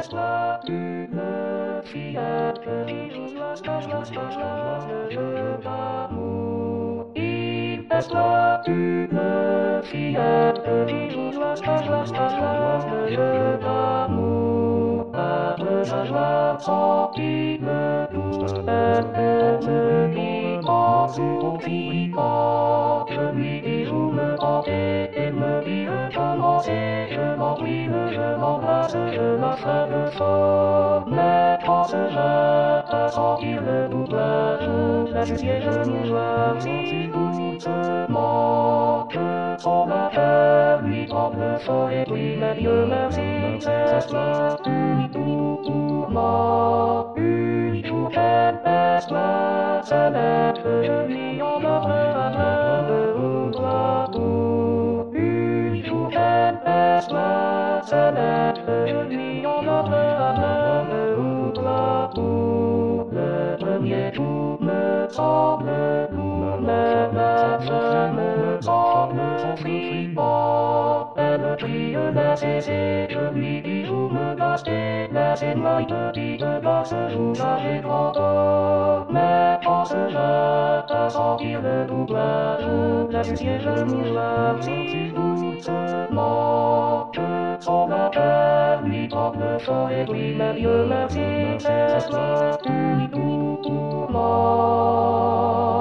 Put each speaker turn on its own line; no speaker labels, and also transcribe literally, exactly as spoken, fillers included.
passe-moi une fillette qui joue la stage, la stage, la le jeu d'amour. Il passe-moi une fillette qui joue la stage, la stage, la le jeu d'amour. Après sa joie, quand il me touche, elle me dit en souriant. Je lui dis où me porter, elle me dit je commencer. Je m'enfuis, je m'embrasse, je la fais de fort. Mais quand ce jette à sentir le doublage, la justice je nous choisis doucement. Que son affaire lui tremble le fort et puis mais Dieu merci, c'est la une pour moi. Une chouquette baisse-moi, sa lettre, je lui envoie un de vouloir pour. Une chouquette baisse-moi, sa lettre, je lui envoie un de vouloir pour. Le premier tour me semble lourd, mais la fin me semble flippant. Elle crie n'a cessé, je lui dis où me gaster. Laissez-moi une petite glace, joue j'ai grand tort. Mais quand se jette à sentir le doublage, la justice je nous choisis doucement. Que son affaire lui tremble le fort et puis mais Dieu merci, c'est la une pour moi.